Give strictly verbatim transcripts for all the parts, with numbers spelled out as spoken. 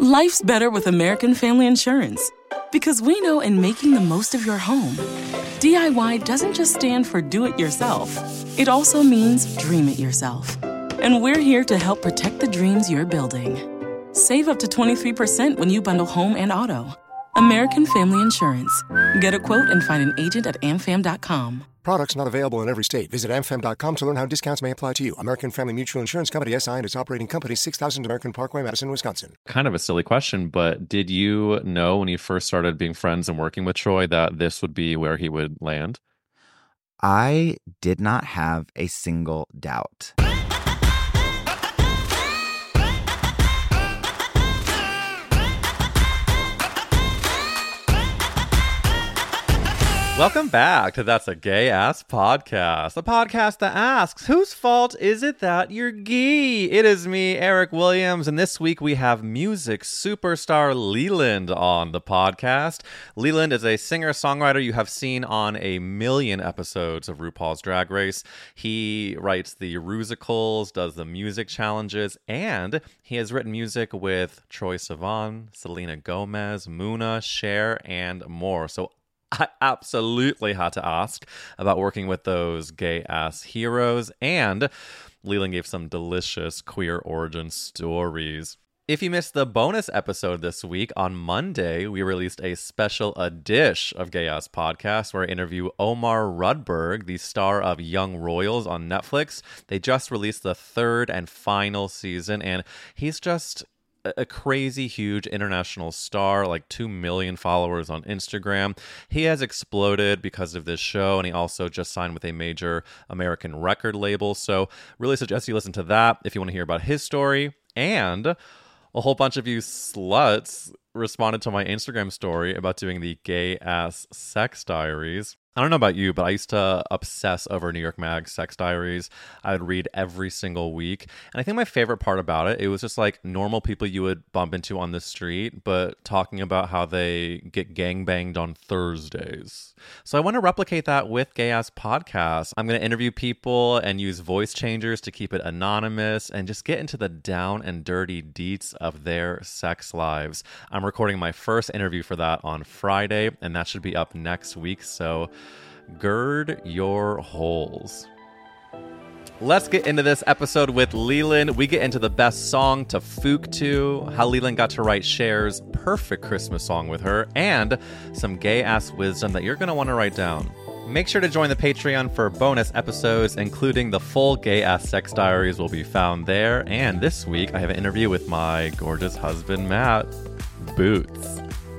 Life's better with American Family Insurance because we know in making the most of your home, D I Y doesn't just stand for do it yourself. It also means dream it yourself. And we're here to help protect the dreams you're building. Save up to twenty-three percent when you bundle home and auto. American Family Insurance. Get a quote and find an agent at amfam dot com. Products not available in every state. Visit amfam dot com to learn how discounts may apply to you. American Family Mutual Insurance Company, S I and its operating company, six thousand American Parkway, Madison, Wisconsin. Kind of a silly question, but did you know when you first started being friends and working with Troy that this would be where he would land? I did not have a single doubt. Welcome back to That's a Gay Ass Podcast, a podcast that asks, whose fault is it that you're gay? It is me, Eric Williams, and this week we have music superstar Leland on the podcast. Leland is a singer-songwriter you have seen on a million episodes of RuPaul's Drag Race. He writes the musicals, does the music challenges, and he has written music with Troye Sivan, Selena Gomez, Muna, Cher, and more. So I absolutely had to ask about working with those gay-ass heroes, and Leland gave some delicious queer origin stories. If you missed the bonus episode this week, on Monday, we released a special edition of Gay Ass Podcast where I interview Omar Rudberg, the star of Young Royals on Netflix. They just released the third and final season, and he's just a crazy huge international star, like two million followers on Instagram. He has exploded because of this show, and he also just signed with a major American record label. So really suggest you listen to that if you want to hear about his story. And a whole bunch of you sluts responded to my Instagram story about doing the Gay Ass Sex Diaries. I don't know about you, but I used to obsess over New York Mag Sex Diaries. I would read every single week. And I think my favorite part about it, it was just like normal people you would bump into on the street, but talking about how they get gangbanged on Thursdays. So I want to replicate that with Gay Ass Podcasts. I'm going to interview people and use voice changers to keep it anonymous and just get into the down and dirty deets of their sex lives. I'm recording my first interview for that on Friday, and that should be up next week. So gird your holes. Let's get into this episode with Leland. We get into the best song to fook to, how Leland got to write Cher's perfect Christmas song with her, and some gay-ass wisdom that you're going to want to write down. Make sure to join the Patreon for bonus episodes, including the full Gay-Ass Sex Diaries will be found there. And this week, I have an interview with my gorgeous husband, Matt Boots.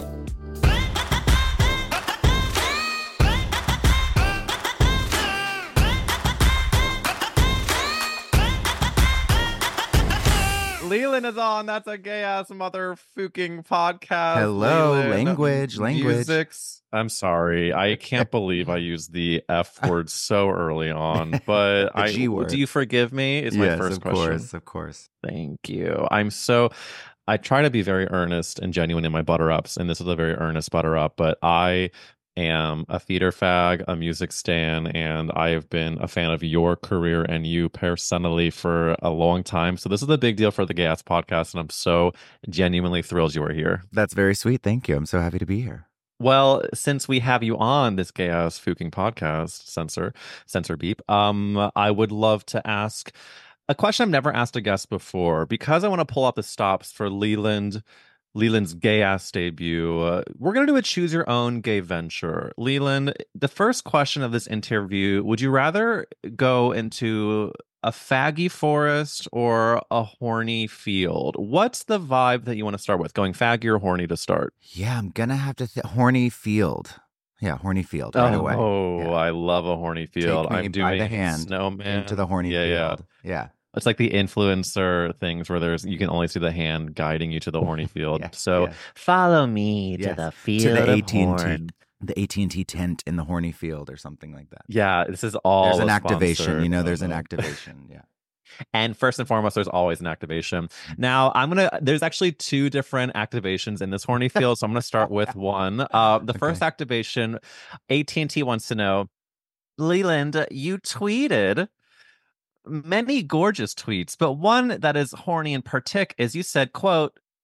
Leland is on. That's a gay-ass motherfucking podcast. Hello, Leland. language, language. Musics. I'm sorry. I can't believe I used the F word so early on. But I G word. Do you forgive me? Is my yes, first of question. Of course, of course. Thank you. I'm so... I try to be very earnest and genuine in my butter-ups, and this is a very earnest butter-up, but I am a theater fag, a music stan, and I have been a fan of your career and you personally for a long time. So this is a big deal for the Gay Ass Podcast, and I'm so genuinely thrilled you are here. That's very sweet. Thank you. I'm so happy to be here. Well, since we have you on this Gay Ass Fucking Podcast, censor, censor beep, um, I would love to ask a question I've never asked a guest before, because I want to pull out the stops for Leland Leland's gay ass debut. Uh, we're going to do a choose your own gay venture. Leland, the first question of this interview, would you rather go into a faggy forest or a horny field? What's the vibe that you want to start with? Going faggy or horny to start? Yeah, I'm going to have to th- horny field. Yeah, horny field right oh, away. Oh, yeah. I love a horny field. Take me I'm doing by the hand snowman into the horny yeah, field. Yeah. yeah. It's like the influencer things where there's you can only see the hand guiding you to the horny field. yeah, so yeah. follow me yes. to the field to the of A T and T, horn. the A T and T tent in the horny field or something like that. Yeah, this is all. There's an a activation. sponsor. You know, there's an activation. Yeah. And first and foremost, there's always an activation. Now, I'm going to, there's actually two different activations in this horny field. So I'm going to start with one. Uh, the okay. first activation, A T and T wants to know, Leland, you tweeted many gorgeous tweets, but one that is horny in partic is you said, quote,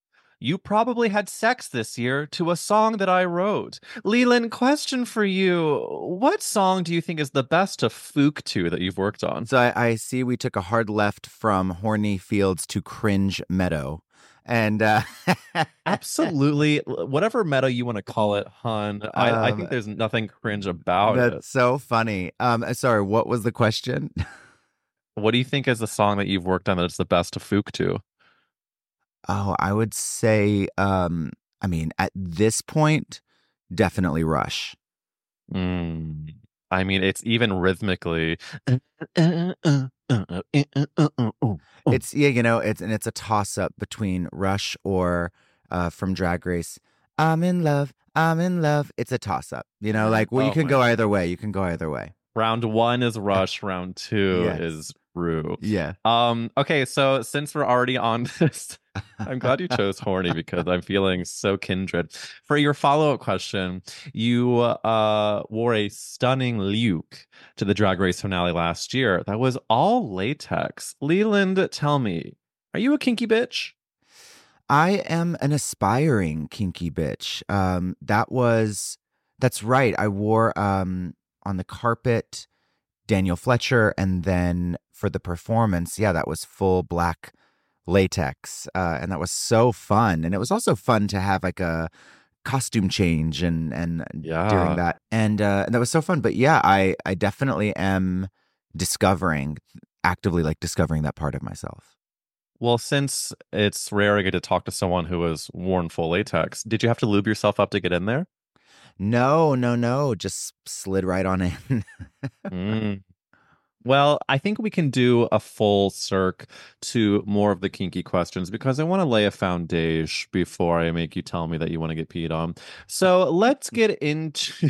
You probably had sex this year to a song that I wrote. Leland, question for you. What song do you think is the best to fook to that you've worked on? So I, I see we took a hard left from Horny Fields to Cringe Meadow. And uh absolutely, whatever meta you want to call it, hun. I, um, I think there's nothing cringe about that's it. That's so funny. Um, sorry, what was the question? What do you think is the song that you've worked on that's the best to fook to? Oh, I would say, um, I mean, at this point, definitely Rush. Mm. I mean, it's even rhythmically. It's, yeah, you know, it's and it's a toss-up between Rush or uh, from Drag Race. I'm in love, I'm in love. It's a toss-up, you know, like, well, oh you can go God. either way. You can go either way. Round one is Rush. Round two yes. is Rue. Yeah. Um. Okay, so since we're already on this, I'm glad you chose Horny because I'm feeling so kindred. For your follow-up question, you uh wore a stunning Luke to the Drag Race finale last year. That was all latex. Leland, tell me, are you a kinky bitch? I am an aspiring kinky bitch. Um, that was, that's right. I wore um on the carpet Daniel Fletcher, and then for the performance, yeah, that was full black latex, uh, and that was so fun. And it was also fun to have like a costume change and and yeah. during that, and uh, and that was so fun. But yeah, I I definitely am discovering, actively like discovering that part of myself. Well, since it's rare I get to talk to someone who has worn full latex, did you have to lube yourself up to get in there? No, no, no. Just slid right on in. mm. Well, I think we can do a full circ to more of the kinky questions because I want to lay a foundation before I make you tell me that you want to get peed on. So let's get into...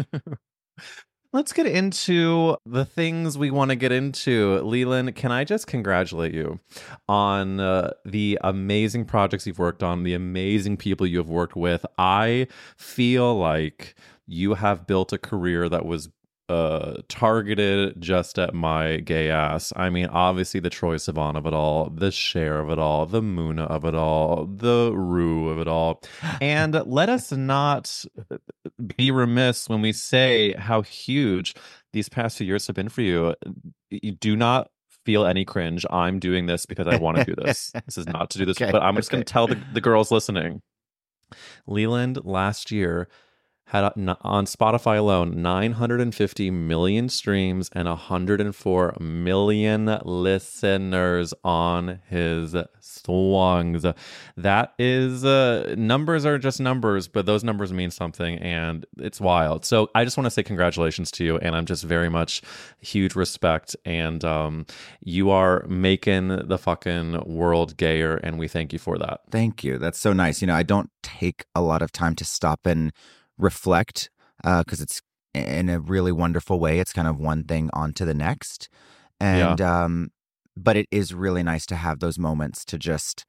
Let's get into the things we want to get into. Leland, can I just congratulate you on uh, the amazing projects you've worked on, the amazing people you have worked with. I feel like you have built a career that was uh, targeted just at my gay ass. I mean, obviously the Troye Sivan of it all, the Cher of it all, the Muna of it all, the Rue of it all. And let us not be remiss when we say how huge these past few years have been for you. You do not feel any cringe. I'm doing this because I want to do this. This is not to do this, okay, but I'm just okay. going to tell the, the girls listening. Leland last year had on Spotify alone nine hundred fifty million streams and one hundred four million listeners on his songs. That is, uh, numbers are just numbers, but those numbers mean something, and it's wild. So I just want to say congratulations to you, and I'm just very much huge respect, and um, you are making the fucking world gayer, and we thank you for that. Thank you. That's so nice. You know, I don't take a lot of time to stop and reflect because uh, it's in a really wonderful way. It's kind of one thing on to the next. And yeah. um but it is really nice to have those moments to just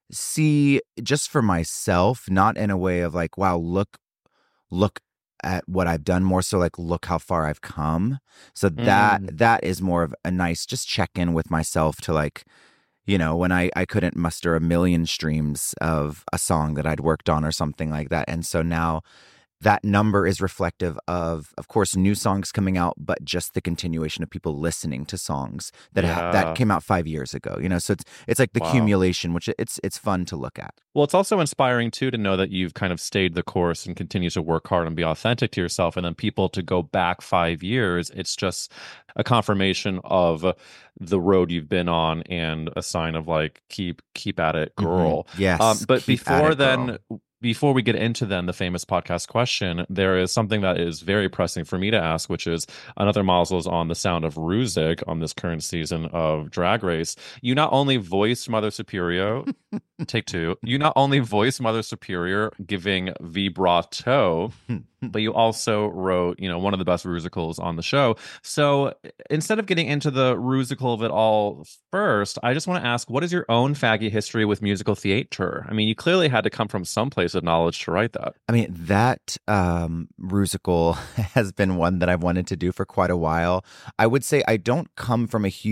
see, just for myself, not in a way of like, wow, look look at what I've done, more so like, look how far I've come. So that mm. that is more of a nice just check in with myself to like, you know, when I, I couldn't muster a million streams of a song that I'd worked on or something like that. And so now that number is reflective of, of course, new songs coming out, but just the continuation of people listening to songs that yeah. ha- that came out five years ago. You know, so it's it's like the wow. accumulation, which it's it's fun to look at. Well, it's also inspiring too to know that you've kind of stayed the course and continue to work hard and be authentic to yourself, and then people to go back five years. It's just a confirmation of the road you've been on and a sign of like keep keep at it, girl. Mm-hmm. Yes, um, but before it, then. Girl. Before we get into then the famous podcast question, there is something that is very pressing for me to ask, which is another mazel's on the sound of Ruzig on this current season of Drag Race. You not only voiced Mother Superior, take two, you not only voiced Mother Superior giving vibrato, but you also wrote, you know, one of the best musicals on the show. So instead of getting into the musical of it all first, I just want to ask, what is your own faggy history with musical theater? I mean, you clearly had to come from some place of knowledge to write that. I mean, that um, musical has been one that I've wanted to do for quite a while. I would say I don't come from a huge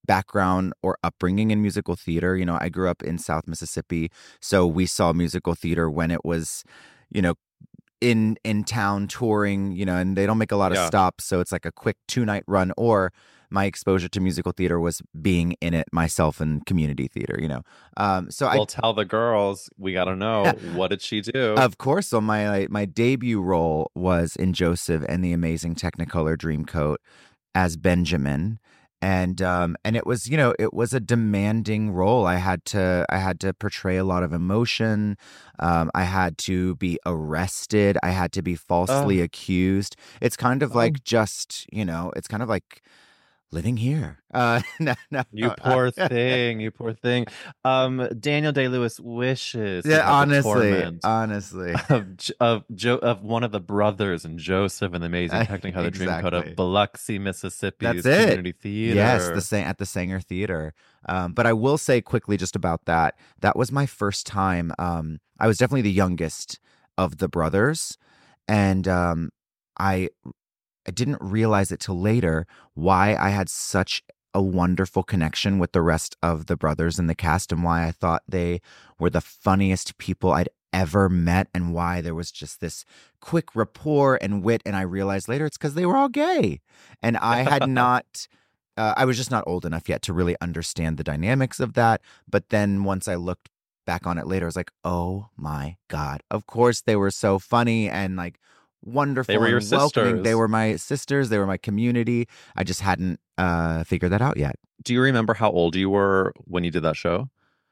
background or upbringing in musical theater. You know, I grew up in South Mississippi, so we saw musical theater when it was, you know, in in town touring, you know, and they don't make a lot of Yeah. stops, so it's like a quick two-night run. Or my exposure to musical theater was being in it myself in community theater, you know. Um, so Well, I, tell the girls. We got to know, what did she do? of course, so my my debut role was in Joseph and the Amazing Technicolor Dreamcoat as Benjamin. And um and it was, you know, it was a demanding role. I had to I had to portray a lot of emotion. Um, I had to be arrested. I had to be falsely Ugh. accused. It's kind of Oh. like just, you know, it's kind of like living here. Uh, no, no, You no, poor I- thing, you poor thing. Um, Daniel Day-Lewis wishes he yeah, had the honestly, torment honestly, of J- of jo- of one of the brothers in Joseph and the Amazing Uh, Technicolor Dreamcoat of exactly. Biloxi, Mississippi's That's it. community theater. Yes, the Sa- at the Sanger Theater. Um, but I will say quickly just about that. That was my first time. Um, I was definitely the youngest of the brothers, and um, I I didn't realize it till later why I had such a wonderful connection with the rest of the brothers in the cast, and why I thought they were the funniest people I'd ever met, and why there was just this quick rapport and wit. And I realized later it's because they were all gay, and I had not. Uh, I was just not old enough yet to really understand the dynamics of that. But then once I looked back on it later, I was like, oh my God, of course they were so funny and like wonderful They were your and welcoming. They sisters. were my sisters. They were my community. I just hadn't uh, figured that out yet. Do you remember how old you were when you did that show?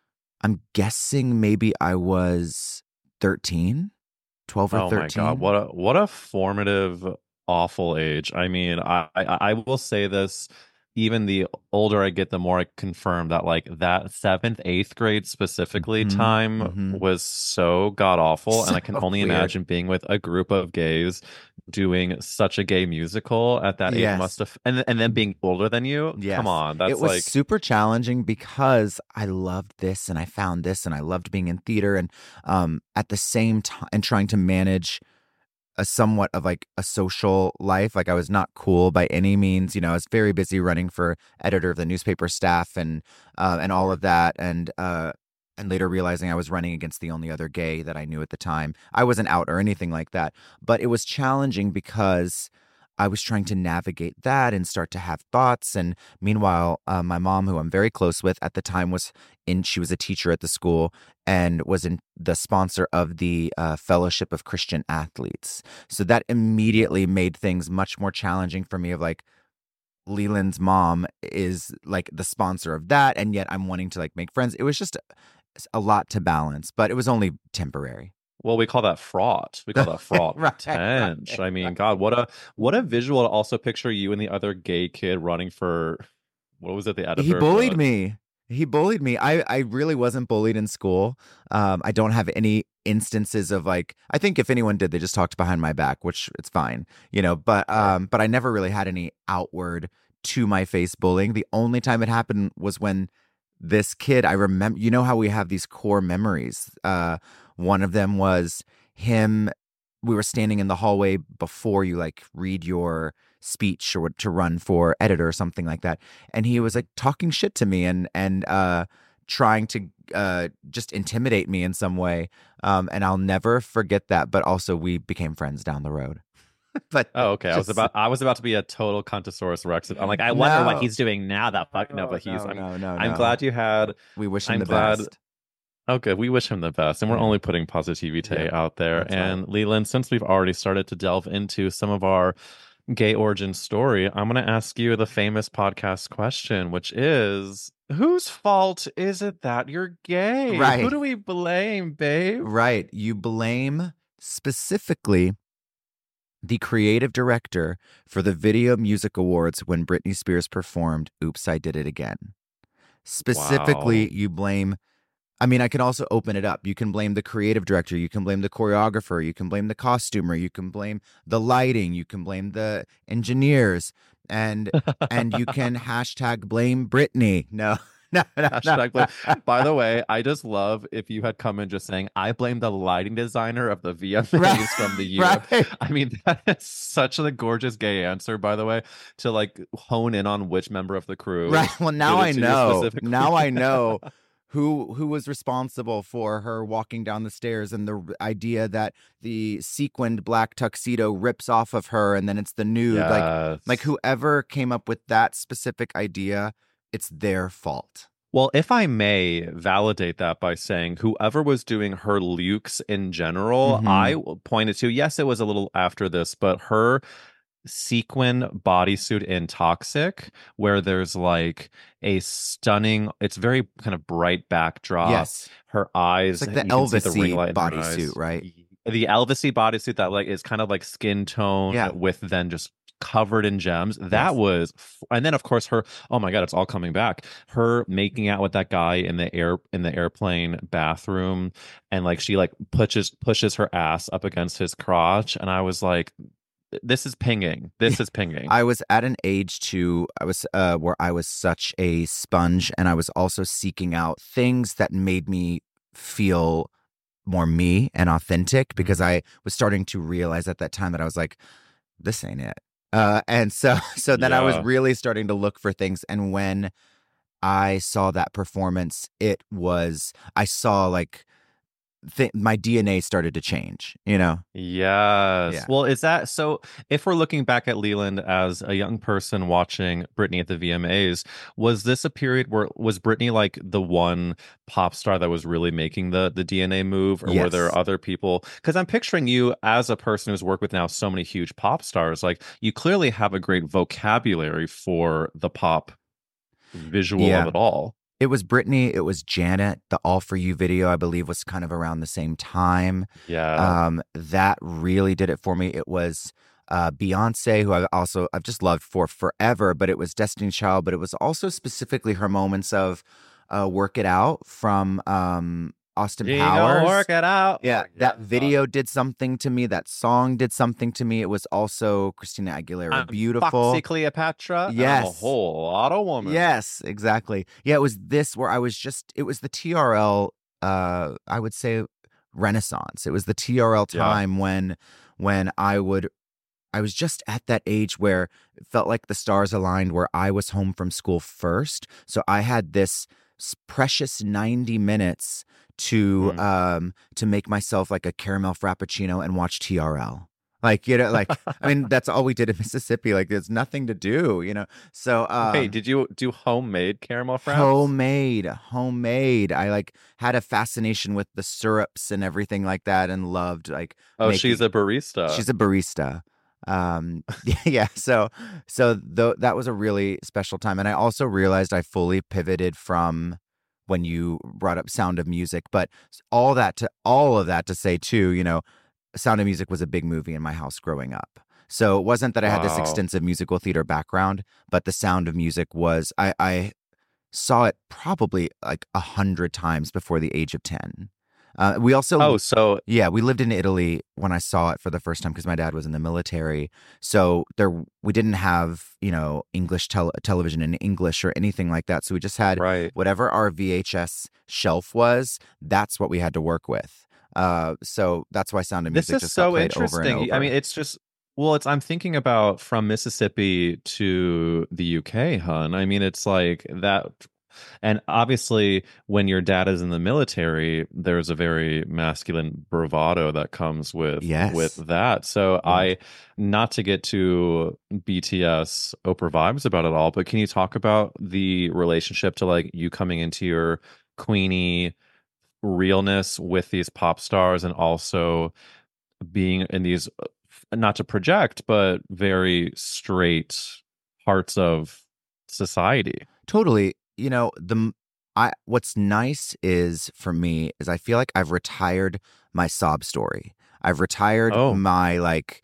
I'm guessing maybe I was thirteen, twelve or Oh my thirteen. God, what a what a formative, awful age. I mean, I, I I will say this. Even the older I get, the more I confirm that like that seventh, eighth grade specifically Mhm, time mhm. was so god awful, and I can So only weird. imagine being with a group of gays doing such a gay musical at that age Yes. must have, and and then being older than you. Yes. Come on, that's it was like super challenging because I loved this and I found this and I loved being in theater, and um at the same time and trying to manage a somewhat of like a social life. Like I was not cool by any means. You know, I was very busy running for editor of the newspaper staff and uh, and all of that, and uh, and later realizing I was running against the only other gay that I knew at the time. I wasn't out or anything like that, but it was challenging because I was trying to navigate that and start to have thoughts. And meanwhile, uh, my mom, who I'm very close with at the time, was in. She was a teacher at the school and was in the sponsor of the uh, Fellowship of Christian Athletes. So that immediately made things much more challenging for me. Of like, Leland's mom is like the sponsor of that, and yet I'm wanting to like make friends. It was just a, a lot to balance, but it was only temporary. well, we call that fraught. We call that fraught Right, tense. right, I mean, right. God, what a what a visual to also picture you and the other gay kid running for, what was it, the editor? He of bullied the- me. He bullied me. I, I really wasn't bullied in school. Um, I don't have any instances of like, I think if anyone did, they just talked behind my back, which it's fine, you know, but, um, but I never really had any outward to my face bullying. The only time it happened was when this kid, I remember, you know how we have these core memories. Uh, one of them was him. We were standing in the hallway before you like read your speech or to run for editor or something like that, and he was like talking shit to me and and uh trying to uh just intimidate me in some way, um and I'll never forget that. But also we became friends down the road. But Oh, okay. I was just- about I was about to be a total Contosaurus Rex. I'm like, I wonder No. what he's doing now. That fuck no, No, but he's. no, I'm, no, no, I'm no. glad you had. we wish him I'm the glad- best. Oh, good. We wish him the best, and we're Yeah. only putting positivity Yeah, out there. that's And Leland, since we've already started to delve into some of our gay origin story, I'm going to ask you the famous podcast question, which is, whose fault is it that you're gay? Right. Who do we blame, babe? Right. You blame specifically the creative director for the Video Music Awards when Britney Spears performed Oops, I Did It Again. Specifically, Wow. you blame, I mean, I can also open it up. You can blame the creative director. You can blame the choreographer. You can blame the costumer. You can blame the lighting. You can blame the engineers. And and you can hashtag blame Britney. No, no, no, Hashtag no. blame. By the way, I just love if you had come in just saying, I blame the lighting designer of the V M As Right. from the year. Right. I mean, that is such a gorgeous gay answer, by the way, to like hone in on which member of the crew. Right. Well, now did it I to you know. specifically. Now I know who who was responsible for her walking down the stairs and the r- idea that the sequined black tuxedo rips off of her and then it's the nude. Like Yes. like whoever came up with that specific idea, it's their fault. Well, if I may validate that by saying whoever was doing her lukes in general, Mhm. I pointed to, yes, it was a little after this, but her sequin bodysuit in Toxic, where there's like a stunning, it's very kind of bright backdrop. Yes. Her eyes, It's like the you can see the Elvis-y ring light in her bodysuit, eyes. right? The Elvis-y bodysuit that like is kind of like skin tone Yeah. with then just covered in gems. That Yes. was, f- and then of course her. Oh my god, it's all coming back. Her making out with that guy in the air in the airplane bathroom, and like she like pushes pushes her ass up against his crotch, and I was like, this is pinging. This is pinging. I was at an age too, I was uh where I was such a sponge, and I was also seeking out things that made me feel more me and authentic, because I was starting to realize at that time that I was like, this ain't it. Uh, and so, so then I was Yeah. really starting to look for things. And when I saw that performance, it was, I saw like th- my D N A started to change, you know? Yes. Yeah. Well, is that so? If we're looking back at Leland as a young person watching Britney at the V M As, was this a period where was Britney like the one pop star that was really making the the D N A move, or were Yes. there other people? Because I'm picturing you as a person who's worked with now so many huge pop stars. Like you clearly have a great vocabulary for the pop visual Yeah. of it all. It was Britney, it was Janet. The All For You video, I believe, was kind of around the same time. Yeah. Um, that really did it for me. It was uh, Beyonce, who I also I've just loved for forever, but it was Destiny's Child. But it was also specifically her moments of uh, "Work It Out" from um, Austin You Powers. gonna work it out. Yeah, that video did something to me. That song did something to me. It was also Christina Aguilera, I'm beautiful. Foxy Cleopatra. and I'm a Yes. whole lot of woman. Yes, exactly. Yeah, it was this where I was just, it was the T R L, uh, I would say renaissance. It was the T R L Yeah. time when, when I would, I was just at that age where it felt like the stars aligned, where I was home from school first. So I had this s- precious ninety minutes to, Mm. um, to make myself like a caramel frappuccino and watch T R L. Like, you know, like, I mean, that's all we did in Mississippi. Like, there's nothing to do, you know? So, um, Hey, did you do homemade caramel fraps? homemade, homemade. I like had a fascination with the syrups and everything like that, and loved like. Oh, she's making- a barista. She's a barista. Um, yeah. So, so th- that was a really special time, and I also realized I fully pivoted from when you brought up Sound of Music, but all that to all of that to say too, you know, Sound of Music was a big movie in my house growing up. So it wasn't that I had this Wow. extensive musical theater background, but the Sound of Music was, I, I saw it probably like a hundred times before the age of ten. Uh, we also, Oh, so yeah, we lived in Italy when I saw it for the first time because my dad was in the military. So there, we didn't have, you know, English tel- television in English or anything like that. So we just had right. whatever our V H S shelf was. That's what we had to work with. Uh, so that's why Sound of This Music is just got so played interesting. over and over. I mean, it's just well, it's I'm thinking about from Mississippi to the U K, hun. I mean, it's like that. And obviously, when your dad is in the military, there's a very masculine bravado that comes with Yes. with that. So Yeah. I, not to get to B T S Oprah vibes about it all, but can you talk about the relationship to like you coming into your Queenie realness with these pop stars, and also being in these, not to project, but very straight parts of society? Totally. You know, the I what's nice is for me is I feel like I've retired my sob story. I've retired Oh. my like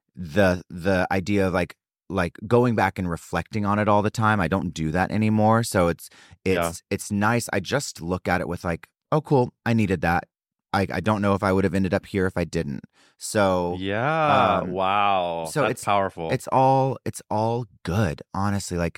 the the idea of like like going back and reflecting on it all the time. I don't do that anymore. So it's it's Yeah. it's nice. I just look at it with like, oh cool, I needed that. I, I don't know if I would have ended up here if I didn't. So yeah, um, wow, so that's it's powerful. It's all it's all good, honestly. Like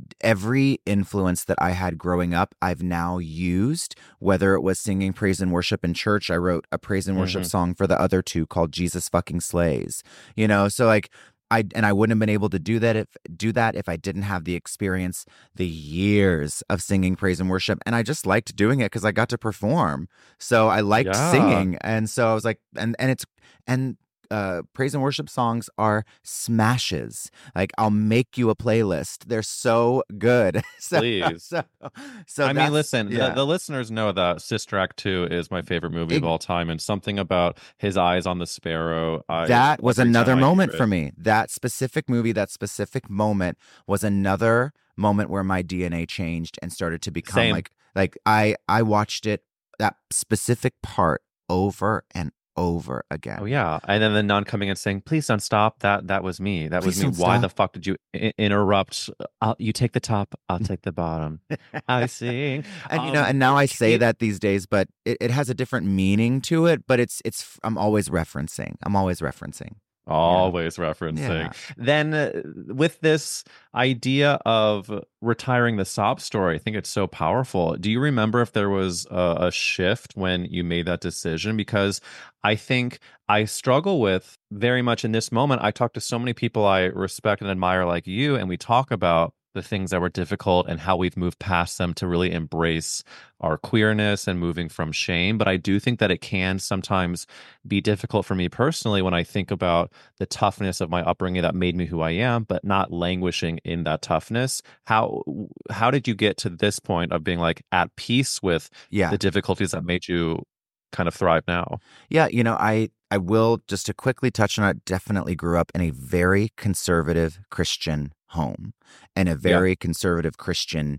every influence that I had growing up, I've now used. Whether it was singing praise and worship in church, I wrote a praise and worship Mhm. song for the other two called "Jesus Fucking Slays." You know, so like. I, and I wouldn't have been able to do that if do that if I didn't have the experience, the years of singing praise and worship. And I just liked doing it because I got to perform. So I liked Yeah. singing. And so I was like, and and it's and uh, praise and worship songs are smashes. Like I'll make you a playlist. They're so good. so, Please. So, so I mean, that's- listen, yeah. the, the listeners know that Sister Act two is my favorite movie of Ex- all time, and something about his eyes on the sparrow. I, that was every time another I hear moment it- for me. That specific movie, that specific moment was another moment where my D N A changed and started to become Same. like like I I watched it, that specific part, over and over again. Oh yeah, and then the nun coming and saying, "Please don't stop. That that was me. That Please was me. don't Why stop." the fuck did you I- interrupt? I'll, you take the top. I'll take the bottom. I sing." And you know, Um, and now I say you- that these days, but it, it has a different meaning to it. But it's it's I'm always referencing. I'm always referencing. Always referencing. Yeah. Then uh, with this idea of retiring the sob story, I think it's so powerful. Do you remember if there was a, a shift when you made that decision? Because I think I struggle with very much in this moment. I talk to so many people I respect and admire like you, and we talk about the things that were difficult and how we've moved past them to really embrace our queerness and moving from shame. But I do think that it can sometimes be difficult for me personally when I think about the toughness of my upbringing that made me who I am, but not languishing in that toughness. How how did you get to this point of being like at peace with Yeah. the difficulties that made you kind of thrive now? Yeah, you know, I I will just to quickly touch on it. Definitely grew up in a very conservative Christian home and a very conservative Christian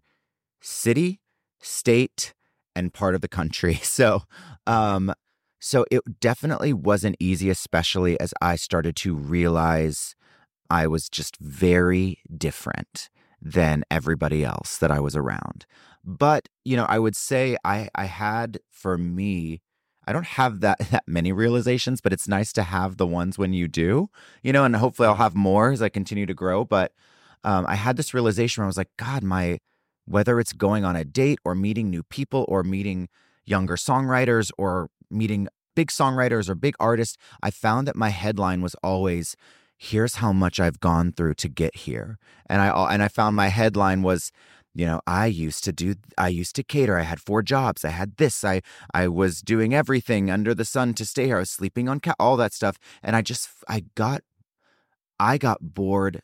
city, state, and part of the country. So, um, so it definitely wasn't easy, especially as I started to realize I was just very different than everybody else that I was around. But, you know, I would say I I had for me. I don't have that that many realizations, but it's nice to have the ones when you do, you know, and hopefully I'll have more as I continue to grow. But um, I had this realization where I was like, God, my, whether it's going on a date or meeting new people or meeting younger songwriters or meeting big songwriters or big artists, I found that my headline was always, here's how much I've gone through to get here. And I, and I found my headline was, you know, I used to do, I used to cater. I had four jobs. I had this. I, I was doing everything under the sun to stay here. I was sleeping on cat, all that stuff. And I just, I got, I got bored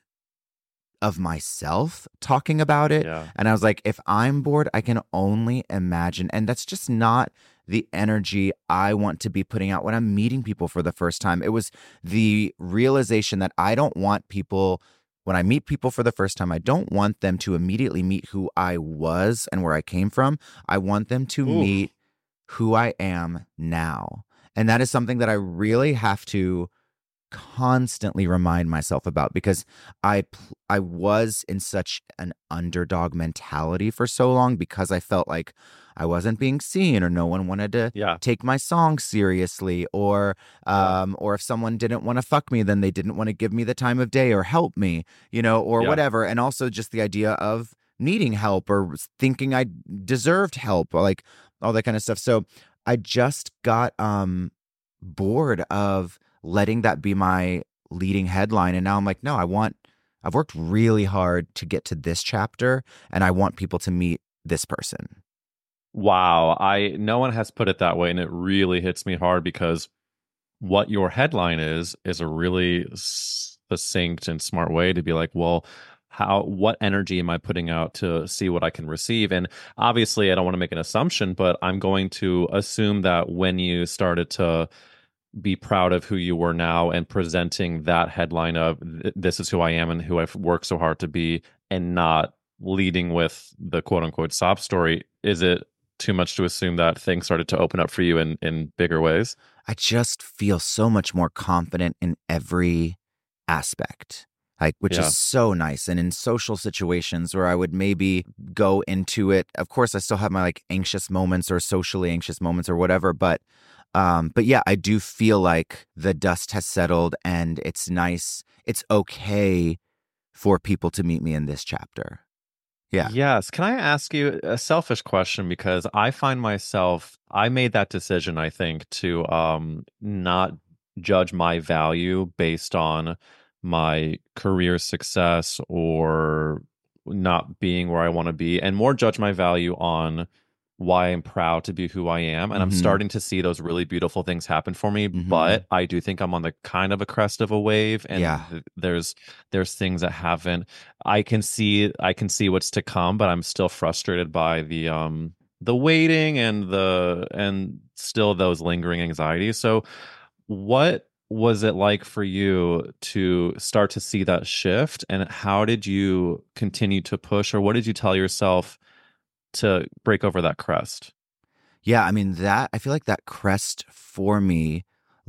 of myself talking about it. Yeah. And I was like, if I'm bored, I can only imagine. And that's just not the energy I want to be putting out when I'm meeting people for the first time. It was the realization that I don't want people, when I meet people for the first time, I don't want them to immediately meet who I was and where I came from. I want them to Oof. meet who I am now. And that is something that I really have to constantly remind myself about, because I I was in such an underdog mentality for so long because I felt like I wasn't being seen or no one wanted to Yeah. take my song seriously, or um or if someone didn't want to fuck me, then they didn't want to give me the time of day or help me, you know, or Yeah. whatever. And also just the idea of needing help or thinking I deserved help, or like all that kind of stuff. So I just got um bored of letting that be my leading headline. And now I'm like, no, I want, I've worked really hard to get to this chapter and I want people to meet this person. Wow. I no one has put it that way, and it really hits me hard because what your headline is is a really succinct and smart way to be like, well, how what energy am I putting out to see what I can receive? And obviously I don't want to make an assumption, but I'm going to assume that when you started to be proud of who you were now and presenting that headline of this is who I am and who I've worked so hard to be, and not leading with the quote unquote sob story, is it too much to assume that things started to open up for you in, in bigger ways? I just feel so much more confident in every aspect, like, which Yeah. is so nice. And in social situations where I would maybe go into it, of course, I still have my like anxious moments or socially anxious moments or whatever, but Um, but yeah, I do feel like the dust has settled and it's nice. It's okay for people to meet me in this chapter. Yeah. Yes. Can I ask you a selfish question? Because I find myself, I made that decision, I think, to um, not judge my value based on my career success or not being where I want to be, and more judge my value on why I'm proud to be who I am. And I'm Mm-hmm. starting to see those really beautiful things happen for me. Mm-hmm. But I do think I'm on the kind of a crest of a wave. And Yeah. th- there's there's things that haven't. I can see I can see what's to come, but I'm still frustrated by the um the waiting and the and still those lingering anxieties. So what was it like for you to start to see that shift? And how did you continue to push, or what did you tell yourself to break over that crest? Yeah, I mean, that, I feel like that crest for me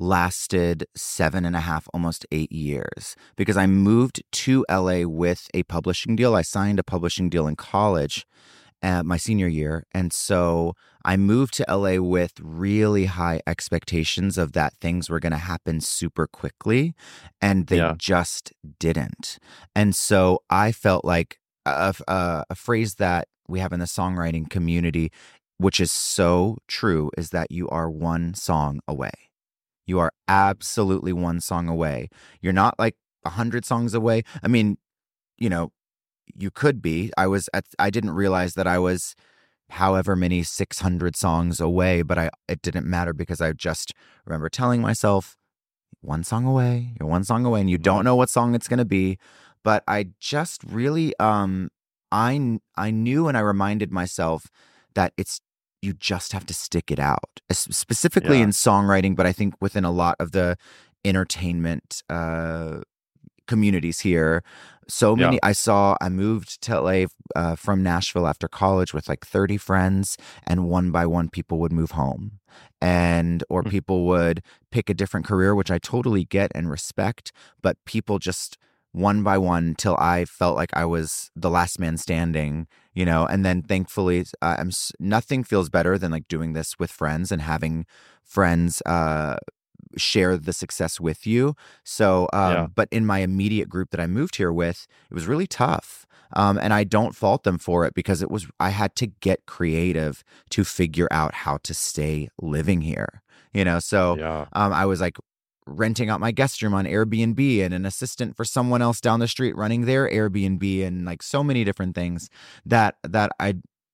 lasted seven and a half, almost eight years because I moved to L A with a publishing deal. I signed a publishing deal in college uh, my senior year. And so I moved to L A with really high expectations of that things were going to happen super quickly, and they Yeah. just didn't. And so I felt like a, a, a phrase that we have in the songwriting community, which is so true, is that you are one song away. You are absolutely one song away. You're not like a hundred songs away. I mean, you know, you could be. I was at, I didn't realize that I was however many six hundred songs away, but I, it didn't matter because I just remember telling myself, one song away, you're one song away, and you don't know what song it's going to be. But I just really, um, I, I knew, and I reminded myself that it's, you just have to stick it out, specifically Yeah. in songwriting, but I think within a lot of the entertainment uh, communities here. So many, Yeah. I saw, I moved to L A uh, from Nashville after college with like thirty friends, and one by one people would move home, and or Mm. people would pick a different career, which I totally get and respect, but people just one by one till I felt like I was the last man standing, you know. And then thankfully, uh, I'm s- nothing feels better than like doing this with friends and having friends uh, share the success with you. So, um, Yeah. but in my immediate group that I moved here with, it was really tough. Um, and I don't fault them for it because it was, I had to get creative to figure out how to stay living here, you know? So, Yeah. um, I was like renting out my guest room on Airbnb, and an assistant for someone else down the street running their Airbnb, and like so many different things that, that I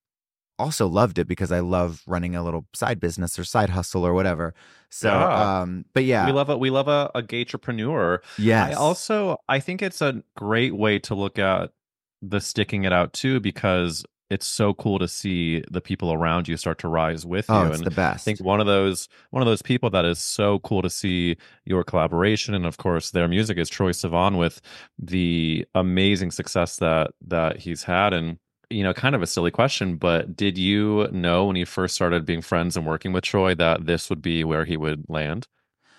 also loved it because I love running a little side business or side hustle or whatever. So, Yeah. um, but yeah, We love a we love a, a gatrepreneur. yes. I also I think it's a great way to look at the sticking it out too, because it's so cool to see the people around you start to rise with you. Oh, it's And the I best. think one of those one of those people that is so cool to see your collaboration and of course their music is Troye Sivan, with the amazing success that that he's had. And you know, kind of a silly question, but did you know when you first started being friends and working with Troye that this would be where he would land?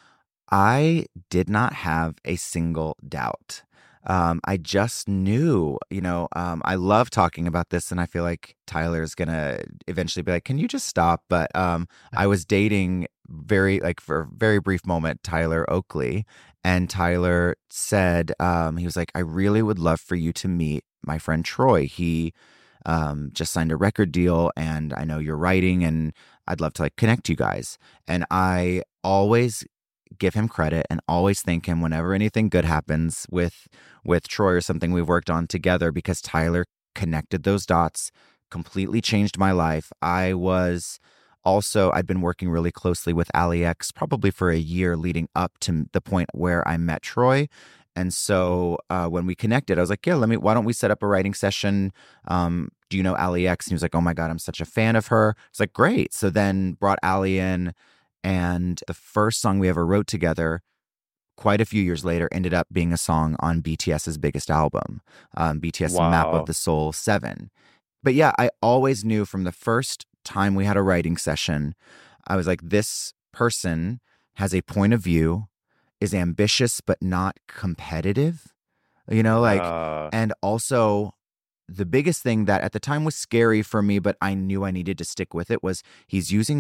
I did not have a single doubt. Um, I just knew, you know, um, I love talking about this, and I feel like Tyler's gonna eventually be like, "Can you just stop?" But um, I was dating very, like, for a very brief moment, Tyler Oakley, and Tyler said, um, he was like, "I really would love for you to meet my friend Troye. He um, just signed a record deal, and I know you're writing, and I'd love to like connect you guys." And I always give him credit and always thank him whenever anything good happens with with Troye or something we've worked on together, because Tyler connected those dots, completely changed my life. I was also, I'd been working really closely with Ali X probably for a year leading up to the point where I met Troye. And so uh, when we connected, I was like, yeah, let me, why don't we set up a writing session? Um, do you know Ali X? And he was like, oh my God, I'm such a fan of her. It's like, great. So then brought Ali in, and the first song we ever wrote together, quite a few years later, ended up being a song on BTS's biggest album, um, B T S Map Wow. of the Soul seven. But yeah, I always knew from the first time we had a writing session, I was like, this person has a point of view, is ambitious but not competitive, you know, like, Uh, and also the biggest thing that at the time was scary for me, but I knew I needed to stick with it, was he's using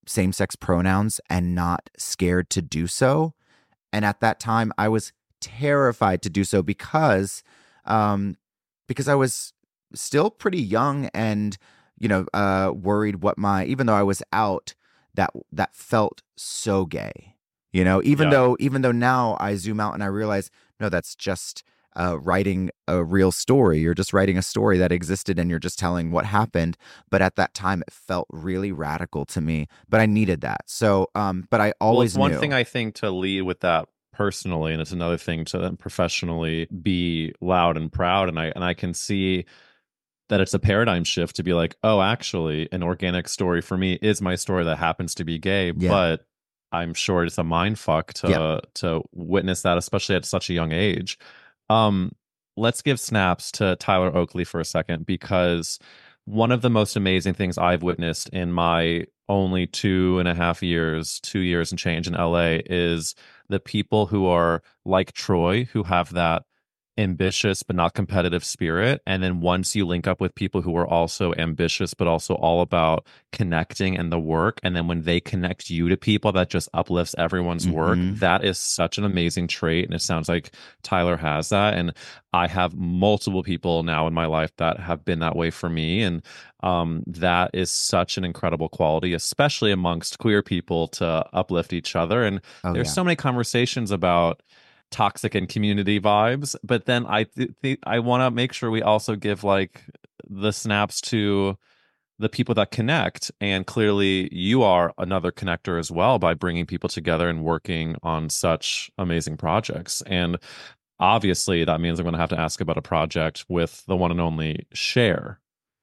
same-sex pronouns and not scared to do so. And at that time, I was terrified to do so because, um, because I was still pretty young and, you know, uh, worried what my, even though I was out, that that felt so gay, you know, even Yeah. though, even though now I zoom out and I realize, no, that's just uh, writing a real story. You're just writing a story that existed and you're just telling what happened. But at that time, it felt really radical to me, but I needed that. So, um, but I always well, it's one knew. thing I think to lead with that personally, and it's another thing to then professionally be loud and proud. And I and I can see that it's a paradigm shift to be like, oh, actually, an organic story for me is my story that happens to be gay, Yeah. but I'm sure it's a mind fuck to Yeah. to witness that, especially at such a young age. Um, let's give snaps to Tyler Oakley for a second, because one of the most amazing things I've witnessed in my only two and a half years, two years and change in L A is the people who are like Troy, who have that ambitious but not competitive spirit. And then once you link up with people who are also ambitious but also all about connecting and the work, and then when they connect you to people, that just uplifts everyone's work. Mhm. That is such an amazing trait, and it sounds like Tyler has that. And I have multiple people now in my life that have been that way for me, and um, that is such an incredible quality, especially amongst queer people, to uplift each other. And Oh, there's yeah. so many conversations about toxic and community vibes, but then I th- th- I want to make sure we also give like the snaps to the people that connect, and clearly you are another connector as well by bringing people together and working on such amazing projects. And obviously that means I'm going to have to ask about a project with the one and only Cher.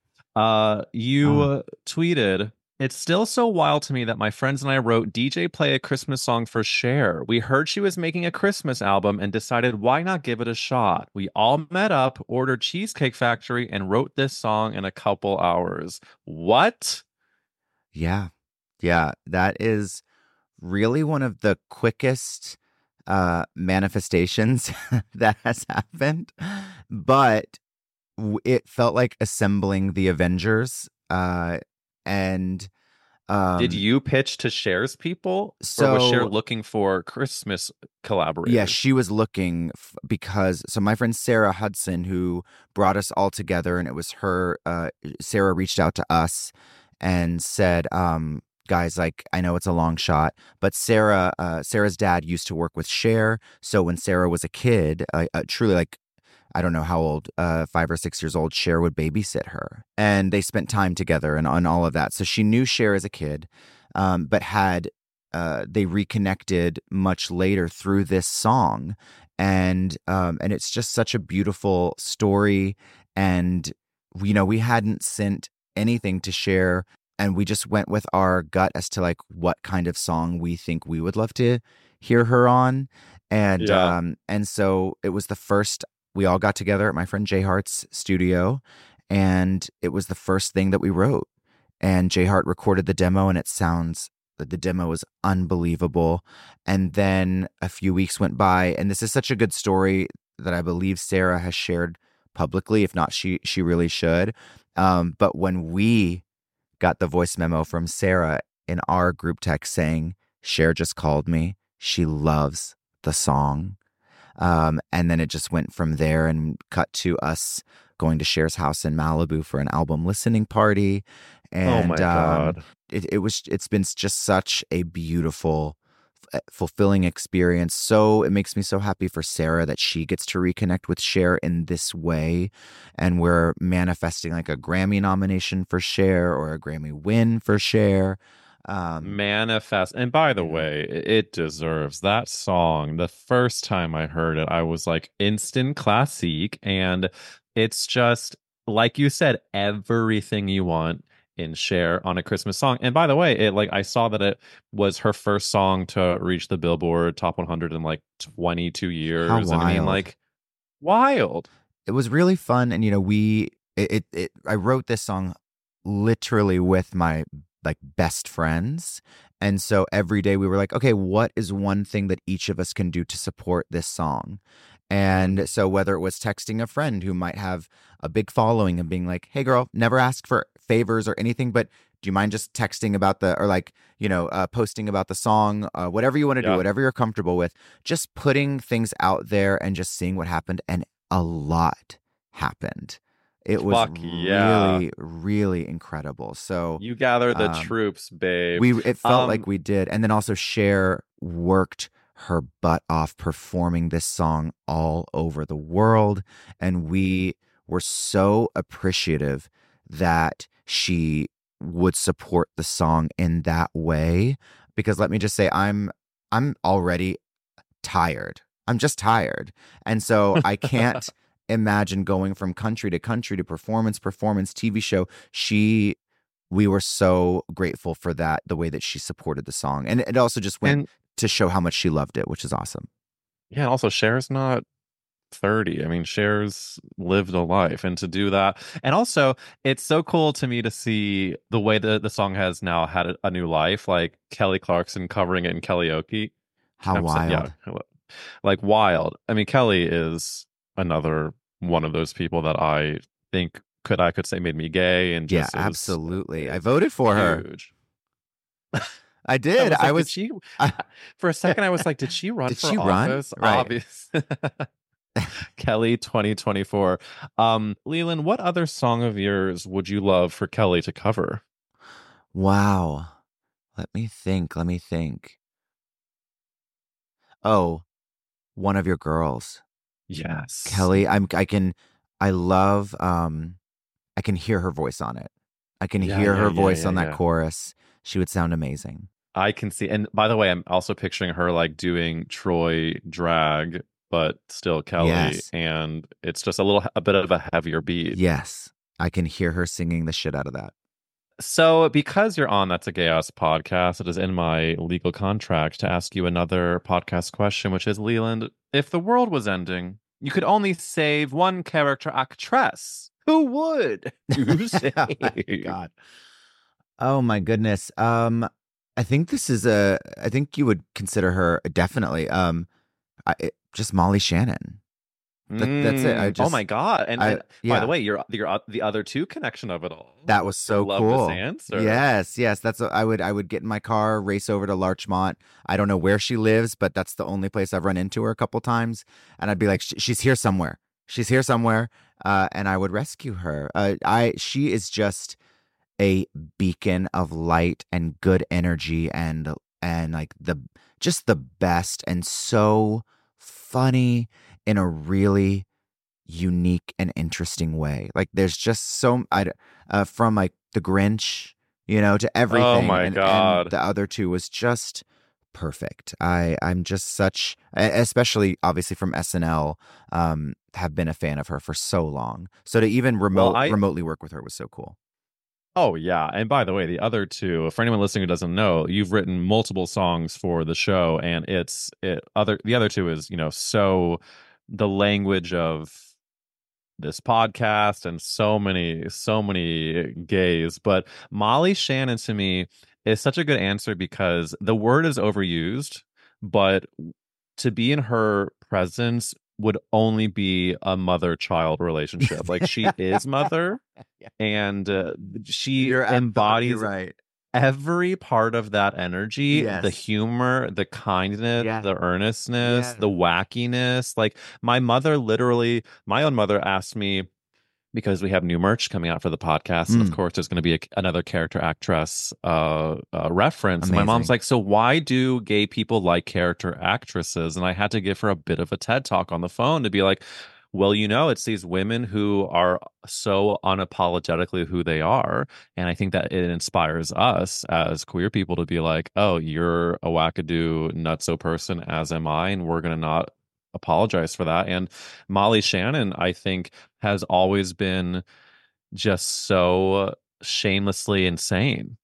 Uh, you Oh. uh, tweeted, "It's still so wild to me that my friends and I wrote D J play a Christmas song for Cher. We heard she was making a Christmas album and decided why not give it a shot. We all met up, ordered Cheesecake Factory, and wrote this song in a couple hours." What? Yeah. Yeah. That is really one of the quickest uh, manifestations that has happened. But w- it felt like assembling the Avengers. Uh, and um, Did you pitch to Cher's people? Or was Cher so looking for Christmas collaborators? yeah, she was looking f- because so my friend Sarah Hudson, who brought us all together, and it was her. Uh, Sarah reached out to us and said, um, "Guys, like I know it's a long shot, but Sarah, uh, Sarah's dad used to work with Cher. So when Sarah was a kid, uh, uh, truly like." I don't know how old, uh, five or six years old, Cher would babysit her. And they spent time together and on all of that. So she knew Cher as a kid, um, but had uh, they reconnected much later through this song. And um, and it's just such a beautiful story. And, you know, we hadn't sent anything to Cher, and we just went with our gut as to like what kind of song we think we would love to hear her on. And Yeah. um, and so it was the first. We all got together at my friend Jay Hart's studio, and it was the first thing that we wrote. And Jay Hart recorded the demo, and it sounds that the demo is unbelievable. And then a few weeks went by, and this is such a good story that I believe Sarah has shared publicly. If not, she she really should. Um, but when we got the voice memo from Sarah in our group text saying, "Cher just called me. She loves the song." Um, and then it just went from there and cut to us going to Cher's house in Malibu for an album listening party. And Oh my God. um, it, it was, it's been just such a beautiful, f- fulfilling experience. So it makes me so happy for Sarah that she gets to reconnect with Cher in this way. And we're manifesting like a Grammy nomination for Cher or a Grammy win for Cher. Um, Manifest. And by the Yeah. way, it deserves that song. The first time I heard it, I was like instant classique. And it's just, like you said, everything you want in Cher on a Christmas song. And by the way, it like I saw that it was her first song to reach the Billboard Top one hundred in like twenty-two years. How And I mean, wild. like, wild. It was really fun. And, you know, we, it, it, it I wrote this song literally with my like best friends. And so every day we were like, okay, what is one thing that each of us can do to support this song? And so whether it was texting a friend who might have a big following and being like, hey girl, never ask for favors or anything, but do you mind just texting about the, or like, you know, uh, posting about the song, uh, whatever you want to Yeah. do, whatever you're comfortable with, just putting things out there and just seeing what happened. And a lot happened. It was Fuck yeah. really, really incredible. So You gather the um, troops, babe. we, it felt Um, like we did. And then also Cher worked her butt off performing this song all over the world. And we were so appreciative that she would support the song in that way. Because let me just say, I'm, I'm already tired. I'm just tired. And so I can't imagine going from country to country to performance, performance, T V show. She, we were so grateful for that, the way that she supported the song. And it also just went And- to show how much she loved it, which is awesome. Yeah, and also Cher's not thirty. I mean, Cher's lived a life, and to do that, and also it's so cool to me to see the way that the song has now had a, a new life, like Kelly Clarkson covering it in karaoke. How I'm so- wild. yeah, like wild. I mean, Kelly is another one of those people that I think could I could say made me gay, and Yeah, just is absolutely. I voted for her. huge. I did. I was, like, I did was she, I- for a second, I was like, did she run Did for she run? office? Right. Obvious. Kelly twenty twenty-four. Um, Leland, what other song of yours would you love for Kelly to cover? Wow. Let me think. Let me think. Oh, One of Your Girls. Yes. Kelly, I'm I can I love um I can hear her voice on it. I can Yeah, hear yeah, her yeah, voice yeah, on that yeah. chorus. She would sound amazing. I can see. And by the way, I'm also picturing her like doing Troy drag, but still Kelly. Yes. And it's just a little, a bit of a heavier beat. Yes. I can hear her singing the shit out of that. So, because you're on That's a Gay Ass podcast, it is in my legal contract to ask you another podcast question, which is, Leland, if the world was ending, you could only save one character actress. Who would you save? Oh my God. Oh my goodness. Um, I think this is a. I think you would consider her definitely. Um, I, it, just Molly Shannon. That- that's it. I Mm, oh just- my God. And, I- and by yeah. the way, you're, you're the other two connection of it all. That was so Love cool. this answer. Yes, yes. That's what I would. I would get in my car, race over to Larchmont. I don't know where she lives, but that's the only place I've run into her a couple times. And I'd be like, "Sh- she's here somewhere. She's here somewhere. Uh, and I would rescue her. Uh, I. She is just a beacon of light and good energy, and and like the just the best, and so funny in a really unique and interesting way. Like there's just so I uh, from like The Grinch, you know, to everything. Oh my and, God. and the other two was just perfect. I I'm just such, especially obviously from S N L, um, have been a fan of her for so long. So to even remote Well, I- remotely work with her was so cool. Oh, yeah. And by the way, the other two, for anyone listening who doesn't know, you've written multiple songs for the show, and it's it other the other two is, you know, so the language of this podcast and so many, so many gays. But Molly Shannon to me is such a good answer because the word is overused, but to be in her presence would only be a mother-child relationship. Like she is mother, Yeah. and uh, she You're absolutely embodies right. every part of that energy, Yes. the humor, the kindness, Yes. the earnestness, Yes. the wackiness. Like my mother literally, my own mother asked me, because we have new merch coming out for the podcast, and of Mm. course there's going to be a, another character actress uh, uh, reference. And my mom's Amazing. like, so why do gay people like character actresses? And I had to give her a bit of a TED talk on the phone to be like, well, you know, it's these women who are so unapologetically who they are. And I think that it inspires us as queer people to be like, oh, you're a wackadoo nutso person, as am I, and we're going to not apologize for that. And Molly Shannon, I think, has always been just so shamelessly insane.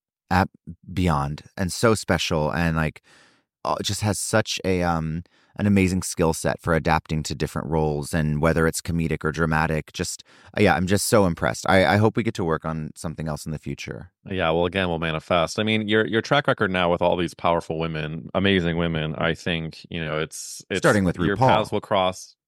At beyond and so special, and like uh, just has such a um an amazing skill set for adapting to different roles, and whether it's comedic or dramatic. Just uh, yeah, I'm just so impressed. I, I hope we get to work on something else in the future. Yeah, well, again, we'll manifest. I mean, your your track record now with all these powerful women, amazing women. I think you know it's, it's Starting with your RuPaul. paths will cross.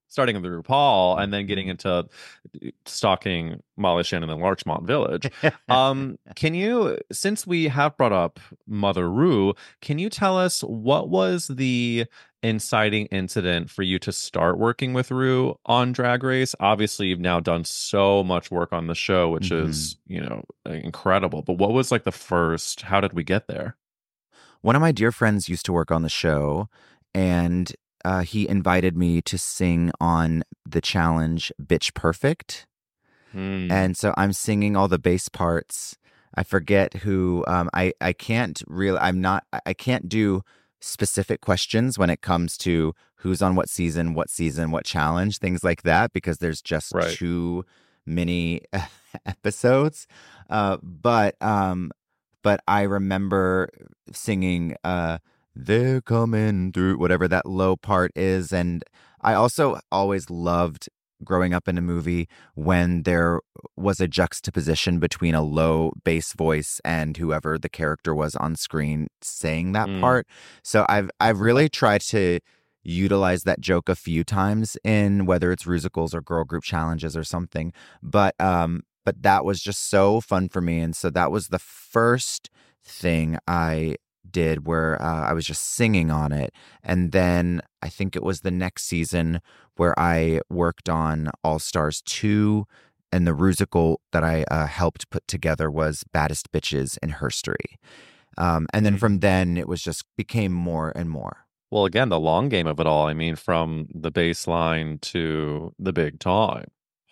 starting with RuPaul and then getting into stalking Molly Shannon in Larchmont Village. Um, can you, since we have brought up Mother Rue, can you tell us what was the inciting incident for you to start working with Rue on Drag Race? Obviously, you've now done so much work on the show, which mm-hmm. is, you know, incredible. But what was like the first, how did we get there? One of my dear friends used to work on the show, and uh, he invited me to sing on the challenge Bitch Perfect. Mm. And so I'm singing all the bass parts. I forget who, um, I, I can't really, I'm not, I can't do specific questions when it comes to who's on what season, what season, what challenge, things like that, because there's just right. too many episodes. Uh, but, um, But I remember singing, uh, they're coming through, whatever that low part is. And I also always loved growing up in a movie when there was a juxtaposition between a low bass voice and whoever the character was on screen saying that mm. part. So I've I've really tried to utilize that joke a few times in whether it's musicals or girl group challenges or something. But um But that was just so fun for me. And so that was the first thing I did where uh, I was just singing on it. And then I think it was the next season where I worked on All Stars two. And the musical that I uh, helped put together was Baddest Bitches in Herstory. Um, and then from then, it was just became more and more. Well, again, the long game of it all. I mean, from the bass line to the big time.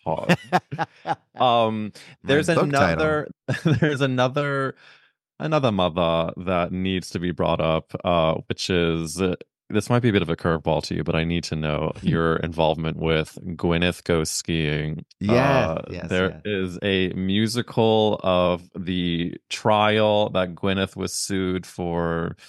um there's another there's another another mother that needs to be brought up, uh which is uh, this might be a bit of a curveball to you, but I need to know your involvement with Gwyneth Goes Skiing. Yeah, uh, yes, there yeah. is a musical of the trial that Gwyneth was sued for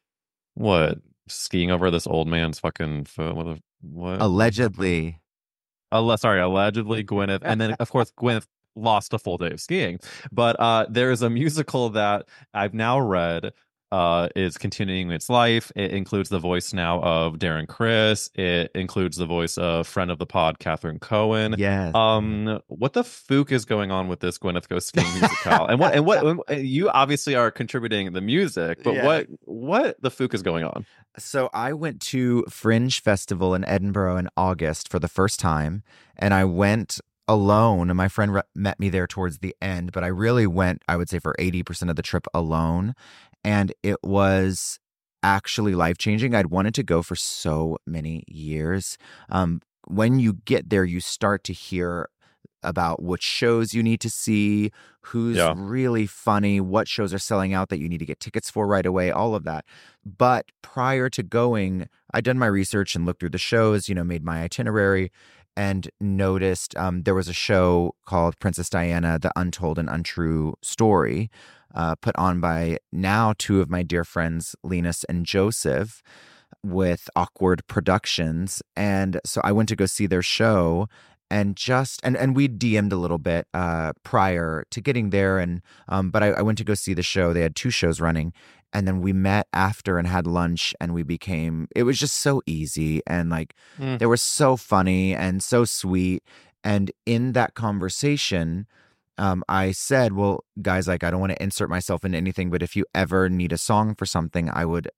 what skiing over this old man's fucking foot. What, a, what? Allegedly. Uh, sorry, allegedly Gwyneth. And then, of course, Gwyneth lost a full day of skiing. But uh, there is a musical that I've now read uh, is continuing its life. It includes the voice now of Darren Criss. It includes the voice of friend of the pod, Catherine Cohen. Yes. Um, what the fook is going on with this Gwyneth Goes Skiing musical? and what and what you obviously are contributing the music, but yeah. what what the fook is going on? So I went to Fringe Festival in Edinburgh in August for the first time, and I went alone, and my friend re- met me there towards the end, but I really went, I would say, for eighty percent of the trip alone, and it was actually life-changing. I'd wanted to go for so many years. Um, when you get there, you start to hear about which shows you need to see, who's yeah. really funny, what shows are selling out that you need to get tickets for right away, all of that. But prior to going, I'd done my research and looked through the shows, you know, made my itinerary, and noticed um, there was a show called Princess Diana, The Untold and Untrue Story, uh, put on by now two of my dear friends, Linus and Joseph, with Awkward Productions. And so I went to go see their show. And just and, and we D M'd a little bit uh, prior to getting there, and um, but I, I went to go see the show. They had two shows running, and then we met after and had lunch, and we became. It was just so easy, and like mm. they were so funny and so sweet. And in that conversation, um, I said, "Well, guys, like I don't want to insert myself into anything, but if you ever need a song for something, I would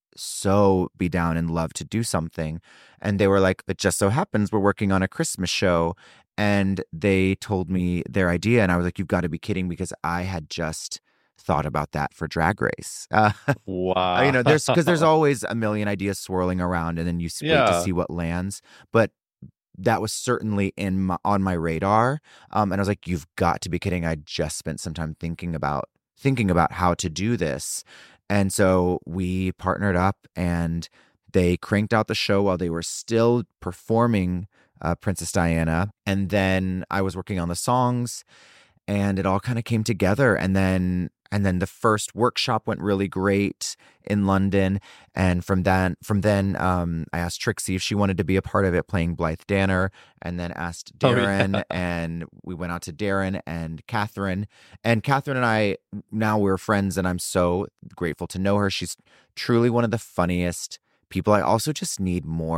so be down and love to do something." And they were like, "It just so happens we're working on a Christmas show." And they told me their idea, and I was like, "You've got to be kidding," because I had just thought about that for Drag Race. Uh, wow. You know, there's because there's always a million ideas swirling around, and then you wait yeah. to see what lands. But that was certainly in my, on my radar, um, and I was like, "You've got to be kidding!" I just spent some time thinking about thinking about how to do this, and so we partnered up, and they cranked out the show while they were still performing Uh, Princess Diana. And then I was working on the songs, and it all kind of came together. And then and then the first workshop went really great in London. And from then from then um, I asked Trixie if she wanted to be a part of it, playing Blythe Danner, and then asked Darren, oh, yeah. and we went out to Darren and Catherine. And Catherine and I, now we're friends, and I'm so grateful to know her. She's truly one of the funniest people. I also just need more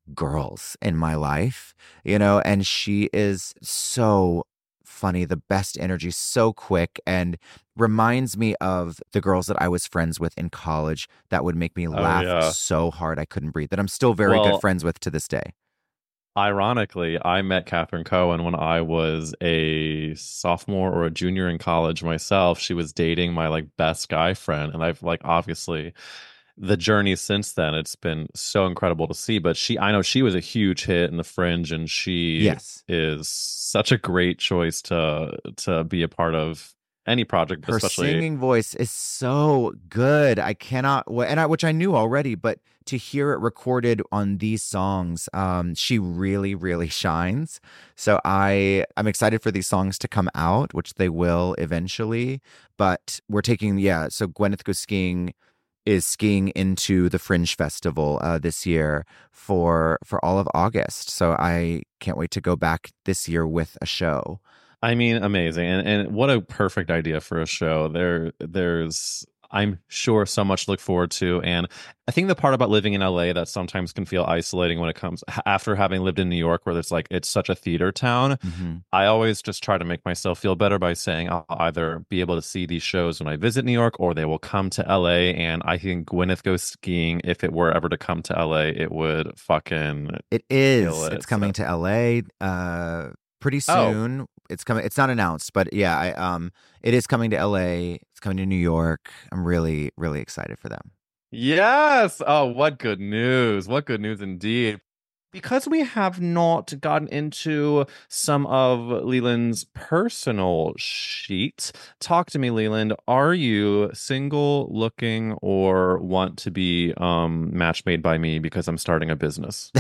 girls in my life, you know, and she is so funny, the best energy, so quick, and reminds me of the girls that I was friends with in college that would make me Oh, laugh yeah. so hard I couldn't breathe, that I'm still very Well, good friends with to this day. ironically, I met Catherine Cohen when I was a sophomore or a junior in college myself. She was dating my like best guy friend, and I've like obviously the journey since then, it's been so incredible to see. But she, I know she was a huge hit in the Fringe, and she Yes. is such a great choice to to be a part of any project, Her especially. singing voice is so good. I cannot, wa- and I, which I knew already, but to hear it recorded on these songs, um, she really, really shines. So I, I'm excited for these songs to come out, which they will eventually. But we're taking, yeah. So Gwyneth Goes Skiing is skiing into the Fringe Festival uh, this year for for all of August. So I can't wait to go back this year with a show. I mean, amazing. And and what a perfect idea for a show. There there's I'm sure so much to look forward to. And I think the part about living in L A that sometimes can feel isolating when it comes h- after having lived in New York, where it's like it's such a theater town. Mm-hmm. I always just try to make myself feel better by saying I'll either be able to see these shows when I visit New York, or they will come to L A. And I think Gwyneth Goes Skiing, if it were ever to come to L A, it would fucking It is. kill it. It's coming So- to L A uh, pretty Oh. soon. It's coming. It's not announced, but yeah, I um, it is coming to L A. It's coming to New York. I'm really, really excited for them. Yes. Oh, what good news. What good news indeed. Because we have not gotten into some of Leland's personal sheets, talk to me, Leland. Are you single, looking, or want to be um, match made by me because I'm starting a business?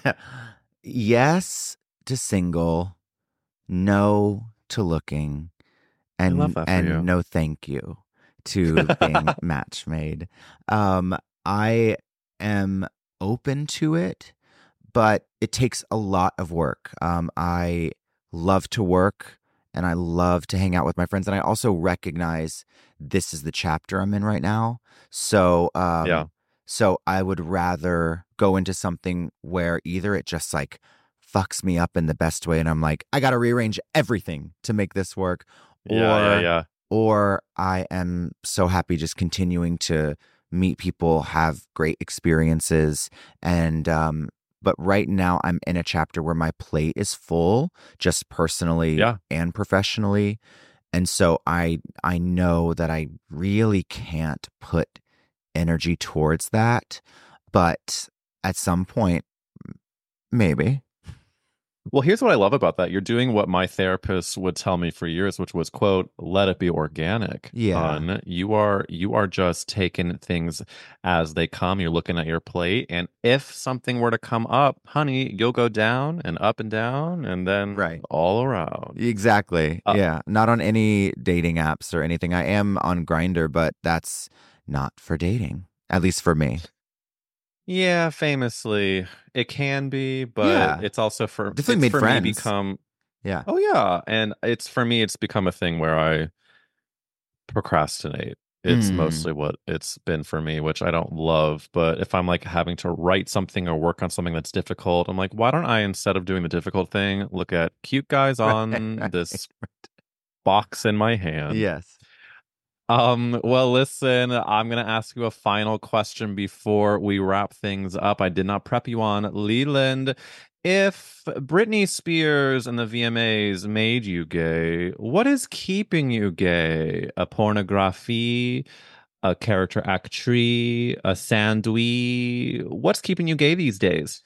Yes to single, no to looking, and love that for and you. no thank you to being match made. Um, I am open to it, but it takes a lot of work. Um, I love to work and I love to hang out with my friends, and I also recognize this is the chapter I'm in right now. So um, Yeah. so I would rather go into something where either it just like fucks me up in the best way and I'm like, I got to rearrange everything to make this work. Or, Yeah, yeah, yeah. or I am so happy just continuing to meet people, have great experiences. And, um, but right now I'm in a chapter where my plate is full, just personally Yeah. and professionally. And so I, I know that I really can't put energy towards that. But at some point, maybe. Well, here's what I love about that. You're doing what my therapist would tell me for years, which was, quote, let it be organic. Yeah. Hun. You are you are just taking things as they come. You're looking at your plate. And if something were to come up, honey, you'll go down and up and down and then Right. all around. Exactly. Uh, yeah. Not on any dating apps or anything. I am on Grindr, but that's not for dating, at least for me. Yeah, famously, it can be, but Yeah. it's also for Definitely it's made for friends. me become Yeah. oh yeah, and it's for me it's become a thing where I procrastinate. It's Mm. mostly what it's been for me, which I don't love. But if I'm like having to write something or work on something that's difficult, I'm like, why don't I, instead of doing the difficult thing, look at cute guys on Right. this box in my hand? Yes. Um, well, listen, I'm gonna ask you a final question before we wrap things up. I did not prep you on Leland. If Britney Spears and the V M As made you gay, what is keeping you gay? A pornography, a character actrice, a sandwich? What's keeping you gay these days?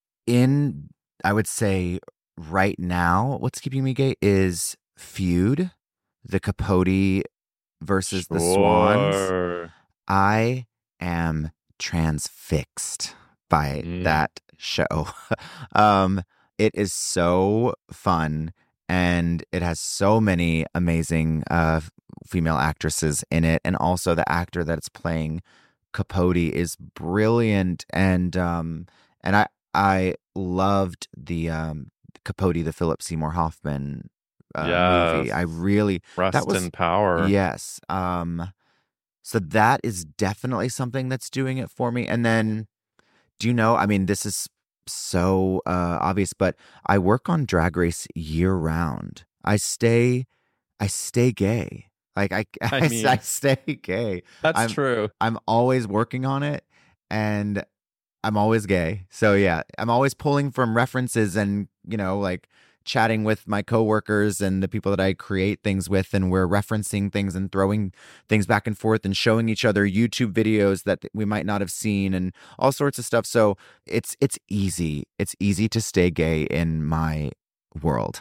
In, I would say right now, what's keeping me gay is Feud, the Capote versus the Swans. Sure. I am transfixed by Mm. that show. um, it is so fun, and it has so many amazing uh, female actresses in it, and also the actor that's playing Capote is brilliant, and um, and I I loved the um, Capote, the Philip Seymour Hoffman uh, movie. Yes. I really Rest that was in power. yes. Um, so that is definitely something that's doing it for me. And then, do you know? I mean, this is so uh, obvious, but I work on Drag Race year round. I stay, I stay gay. Like I, I, I, mean, I stay gay. That's I'm, true. I'm always working on it, and I'm always gay. So yeah, I'm always pulling from references and, you know, like chatting with my coworkers and the people that I create things with, and we're referencing things and throwing things back and forth and showing each other YouTube videos that we might not have seen and all sorts of stuff. So it's it's easy. It's easy to stay gay in my world.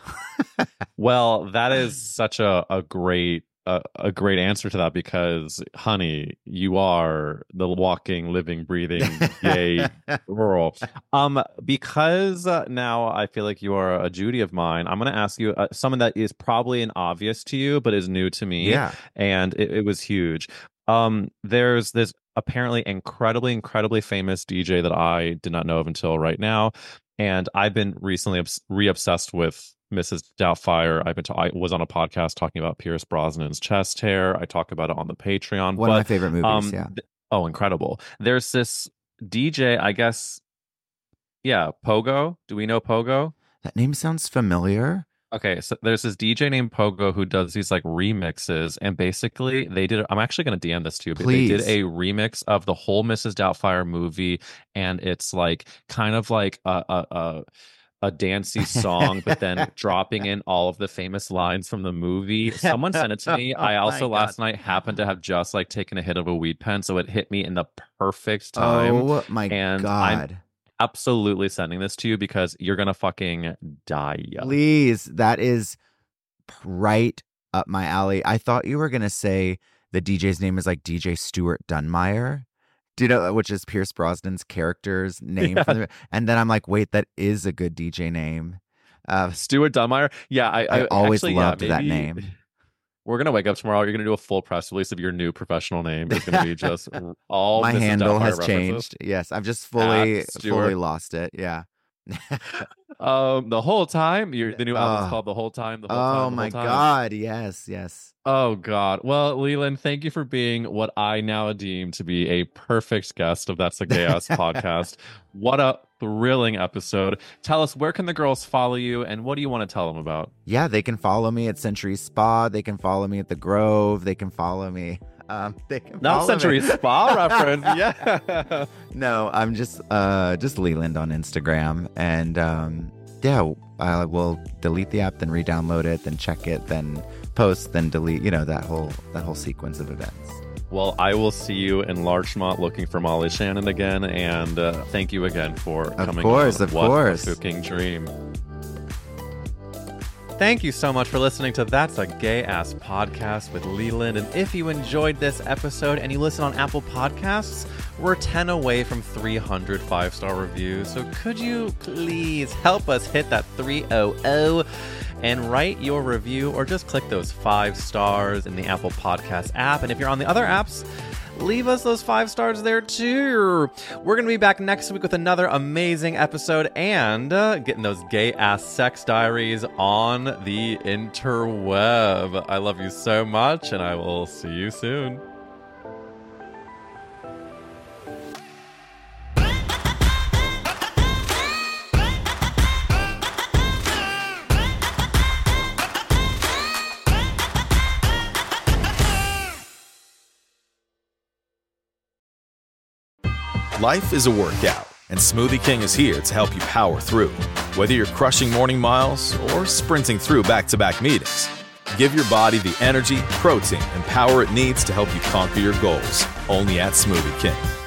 Well, that is such a, a great A, a great answer to that, because, honey, you are the walking, living, breathing gay girl. Um, because uh, now I feel like you are a Judy of mine, I'm going to ask you uh, something that is probably an obvious to you, but is new to me. Yeah. And it, it was huge. Um, there's this apparently incredibly, incredibly famous D J that I did not know of until right now. And I've been recently obs- re-obsessed with Missus Doubtfire. I've been to, I was on a podcast talking about Pierce Brosnan's chest hair. I talk about it on the Patreon. One but, of my favorite movies, um, yeah. Th- oh, incredible. There's this D J, I guess, yeah, Pogo. Do we know Pogo? That name sounds familiar. Okay, so there's this D J named Pogo who does these like remixes, and basically they did, I'm actually going to D M this to you, but Please. They did a remix of the whole Missus Doubtfire movie, and it's like kind of like a, a, a a dancey song, but then dropping in all of the famous lines from the movie. Someone sent it to me. Oh I also my last God. night happened to have just like taken a hit of a weed pen, so it hit me in the perfect time. Oh my and God. I'm absolutely sending this to you because you're gonna fucking die. Please, that is right up my alley. I thought you were gonna say the D J's name is like D J Stuart Dunmire. Do you know, which is Pierce Brosnan's character's name? Yeah. From the, and then I'm like, wait, that is a good D J name. Uh, Stuart Dunmire. Yeah, I, I, I always actually, loved yeah, that maybe, name. We're gonna wake up tomorrow. You're gonna do a full press release of your new professional name. It's gonna be just all. My Missus handle Doubtfire has references. changed. Yes, I've just fully, At Stuart. fully lost it. Yeah. um, the whole time. Your the new album's Oh. called The Whole Time. The whole Oh time, the my whole time. God! Yes, yes. Oh God. Well, Leland, thank you for being what I now deem to be a perfect guest of That's a Gay Ass Podcast. What a thrilling episode. Tell us, where can the girls follow you, and what do you want to tell them about? Yeah, they can follow me at Century Spa. They can follow me at the Grove. They can follow me. Um, they can Not follow Century me. Spa reference. Yeah. No, I'm just uh just Leland on Instagram, and um yeah, I will delete the app, then re-download it, then check it, then post, then delete. You know, that whole that whole sequence of events. Well, I will see you in Larchmont looking for Molly Shannon again, and uh, thank you again for Of coming course, on. of What course. a fucking dream. Thank you so much for listening to That's a Gay Ass Podcast with Leland. And if you enjoyed this episode and you listen on Apple Podcasts, we're ten away from three hundred five-star reviews. So could you please help us hit that three hundred and write your review, or just click those five stars in the Apple Podcast app. And if you're on the other apps, leave us those five stars there too. We're going to be back next week with another amazing episode and uh, getting those gay ass sex diaries on the interweb. I love you so much, and I will see you soon. Life is a workout, and Smoothie King is here to help you power through. Whether you're crushing morning miles or sprinting through back-to-back meetings, give your body the energy, protein, and power it needs to help you conquer your goals. Only at Smoothie King.